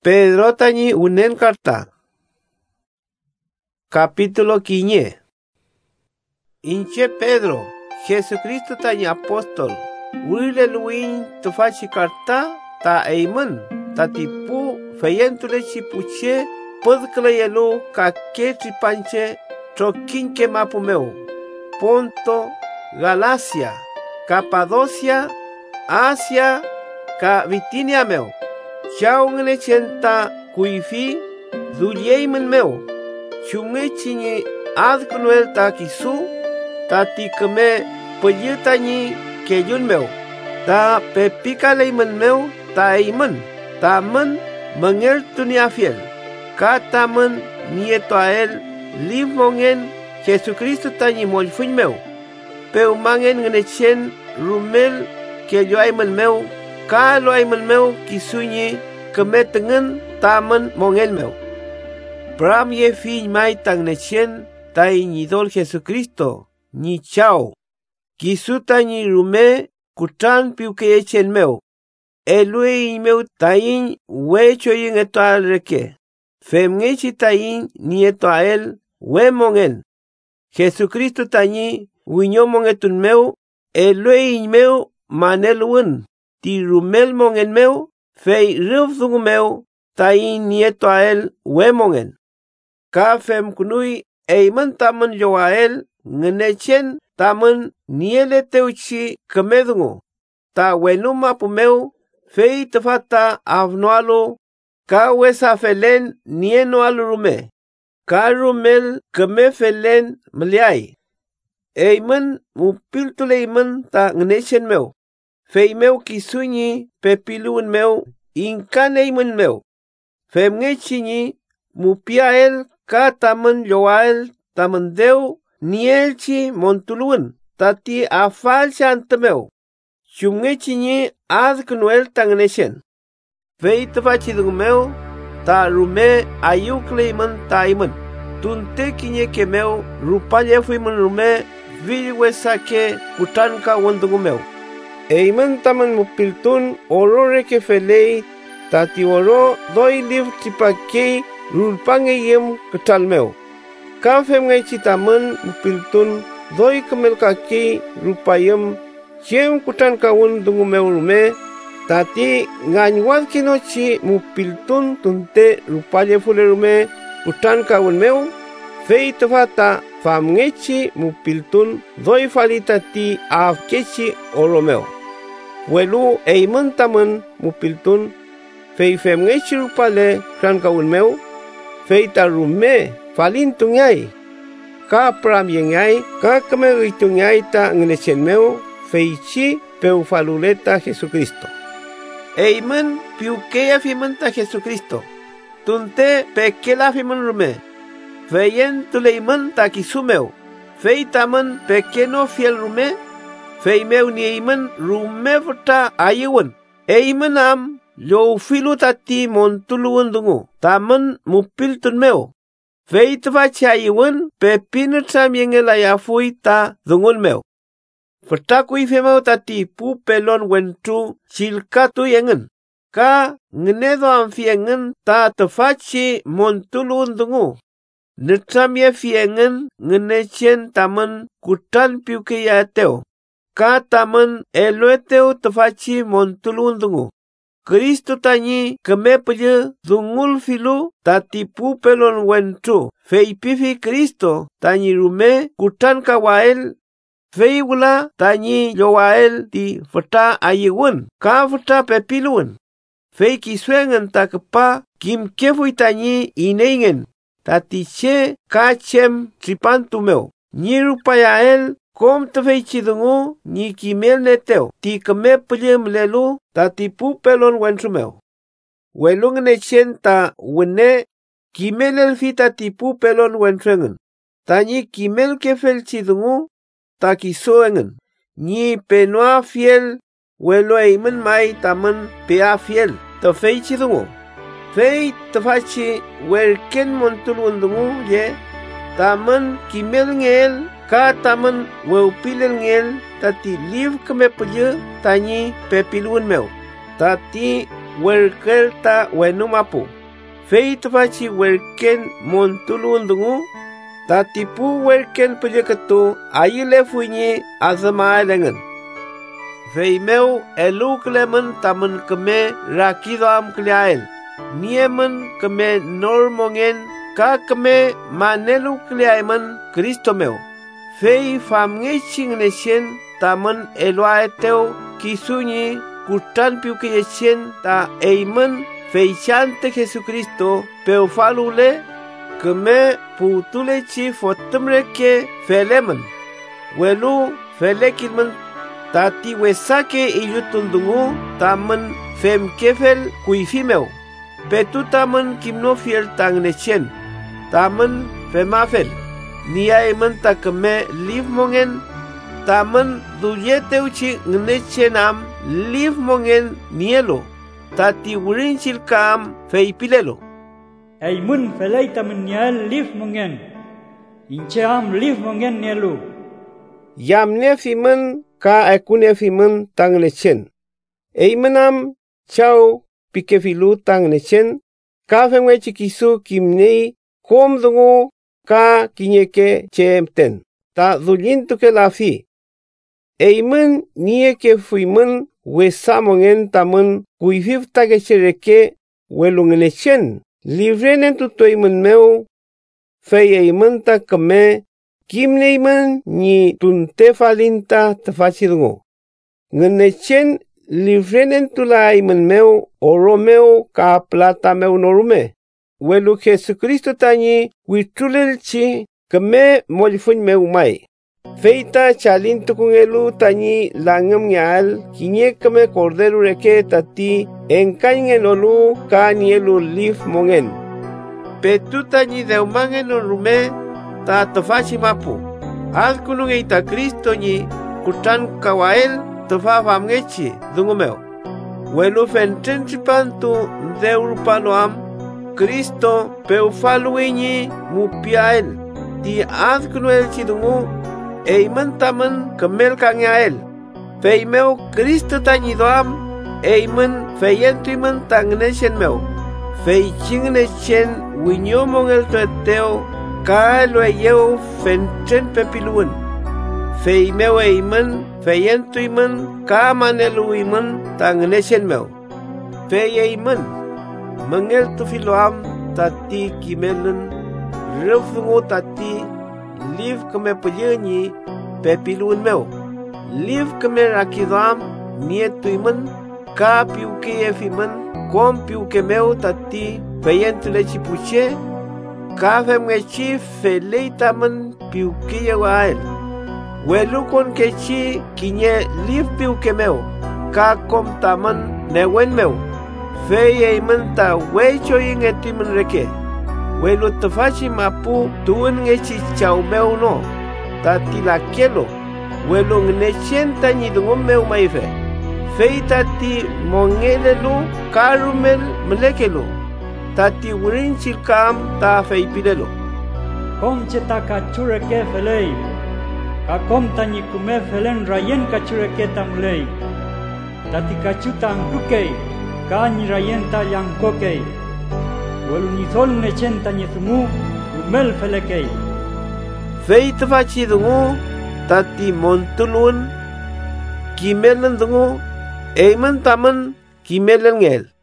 Pedro tañi unen carta. Capítulo 15. Inche Pedro, Jesucristo tañi apóstol. Wile luin tufachi carta ta eimen. Ta tipu feyentule chipuche podkle yelu kake tripanche trokinke mapumeu. Ponto, Galacia, Capadocia, Asia, ka Bitinia meu. Chaungene chenta kuifi dulieimen meu. Chunge chinyi adkunuel ta kisu ta tikme pelyutani kejun meu. Ta pepikaleimen meu ta eimen. Ta men mengel tunia fiel. Ka tamen nieto a el limongen Jesucristo tani molfuñ meu. Peu mangen ngenechen rumel kejo aimen meu. Ka lo aimen meu kisuñi kemetengen tamen mongel meu. Pram ye fiñ mai tang nechen ta iñidol Jesucristo ni chao. Kisuta ni rume kutran piuke echen meu. Elue meu tain wecho yin eto al reke. Femngechi tain ni eto a el we mongen. Jesucristo tani winyo mongetun meu. Elue meu manel wun. Ti rumel mongen meu. Fei rufdung meu tain ni eto a el we mongen. Ka fem kunui eimen tamen yo a el ngenechen tamen niele teuchi kemedungo. Ta wenuma pumeu fei tefata avnoalo ka wesa felen nieno alurume. Ka rumel keme felen meliai. Eimen mupiltule eimen ta ngenechen meu. Fei meu kisunyi pepiluun meu inkan eimen meu. Fem ngechinyi mupia el ka tamen yoael tamen deu nielchi montuluun tati afal chantemeu. Chumngechinyi adknuel tangnechen. Fei tefachidung meu ta rume ayukleimen taimen. Tunte kinye ke meu rupalle fuimen rume vilwesake kutanka wondungu meu. Eimen tamen mupiltun orore ke felei tati oro doi liv tipakei rulpange yem ketal meu. Ka fem ngai citamen mupiltun doi kemel kaki rupayem jem kutan kawun dungu meu rume tati nganywan kinochi mupiltun tunte rupaye fule rume kutan kawun meu fei tefata fam ngechi mupiltun doi falita ti afkechi oro meu. Welu eimen tamen mupiltun fei fem ngechi rupale kran kawun meu fei ta rume falin tungai. Ka pram yengai ka kemeri tungai ta ngenechen meu fei chi peu faluleta Jesucristo. Eimen piukea fimenta Jesucristo. Tunte pekela fimen rume. Feyen tuleimen ta kisumeu. Fei tamen pekeno fiel rume. Fei meu ni eimen rume vota ayewon. Eimen am lo filu tati montuluun dungu. Tamen mupil tun meu. Fei tvachi ayewon pepinu tam yengela ya fui ta dungun meu. Vertakui femau tati pu pelon wentu chilkatu yengen. Ka ngenedo amfiengen ta tefachi montulun dungu. Netamye fiengen ngenechen tamen kutan piuke yateo. Ka tamen elueteo tefachi montulun dungu. Kristo tani kemepelye dungul filu tati pu pelon wentu. Fei pifi Kristo tani rume kutan kawael. Fei wula tani yoael di feta ayewun. Ka feta pepiluun. Fei kiswengen ta kepa kim kefui tani ineingen. Tati che ka chem tripantu meu. Ni rupaya el kom te fei chidungu ni kimel neteo. Ti keme pelye mlelu tati pu pelon wensu meu. Welung ne chen ta wene kimel el fi tati pu pelon wensengen. Tani kimel kefel chidungu ta kisoengen. Ni penoa fiel welo eimen mai tamen pea fiel. Ta fei chidungu. Fei ta fachi werken montulundungu ye. Tamen kimel ngel ka tamen weupilel ngel tati liv keme pelye tani pepilun meu. Tati werkel ta wenumapu. Fei tafachi werken montulun dungu. Tatipu werken peliketu ayile funyi azama lengan. Fei meu elu klemen tamen keme rakidam kliael. Niemen keme normongen ka keme manelu kliaiman Kristo meu. Fei famngeching nesien tamen eluaeteu kisunyi kutan piukiyesien ta eimen fei chante Jesucristo peufalule keme putule chi fotumreke felemen. Welu felekilmen tati wesake iyutundungu tamen fem kefel kuifimeu. Petu tamen kimnofiel tangnechen. Tamen femafel. Niaimen takeme liv mongen. Tamen duyeteuchi gnechenam liv mongen nielo. Tati wurinchil kam feipilelo. Eimun felay tamen niel liv mongen. Incheam liv mongen nielu. Yamne fimen ka ekune fimen tangnechen. Eimenam chau pikefilu tangnechen. Ka femwe chikisu kimnei kom dungu ka kinyeke chemten. Ta dulintuke la fi. Eimen nieke fuimen wesamongen tamen kuifiv tagechereke welungenechen. Livrenen tutoimen meu. Fei eimen ta kame kimneimen ni tuntefalinta tafachidungo. Ngenechen livrenen tulaimen meu oro meu ka plata meu norume. Welu Jesucristo tani witulelchi kame molifun meu mai. Feita chalintu kungelu tani langam nyal kinye kame cordero reke tati enkaingen olu ka nielu lif mongen. Petu tani deumangen orume ta tofachi mapu. Al kunungeita Kristo ni kutan kawael tofa famngechi dungumeo. Welu fentenchipantu deurpanoam Kristo peufaluini mupiael. Di azkunuel chidungu eimen tamen kemel kangael. Feimeu Kristo tanyidoam eimen feyentuimen tangnechen meu. Feichingnechen winyomongel tueteo kaelueyeu fenten pepiluan. Feimeu eimen feyentuimen kamaneluimen tangnechen meu. Feyeimen mengel tufiloam tati kimelen refngo tati liv keme pelyenyi pepilun meu. Liv keme rakidam nietuimen ka piuke efimen kom piuke meu tati peyentule chipuche ka femgechi feleitamen piuke yewael. Welu kon kechi kinye liv piuke meu ka kom tamen newen meu. Fei eimen ta wecho ingetimen reke. Welu tafachi mapu tuun ngechi chau meu no. Tati la kielo. Welu ngnechen tanyidungum meu maife. Fei tati mongelelu karumel melekelu. Tati wurinchil kam ta fei pilelo. Kom cheta kachureke felei. Ka kom tanyikume felen rayen kachureke tamulei. Tati kachuta angkukei. Kani rayenta yang kokei. Walu nithol nechenta nithumu umel felekei. Fei tafachi dungu tati montulun kimelen dungu eimen tamen kimelen ngel.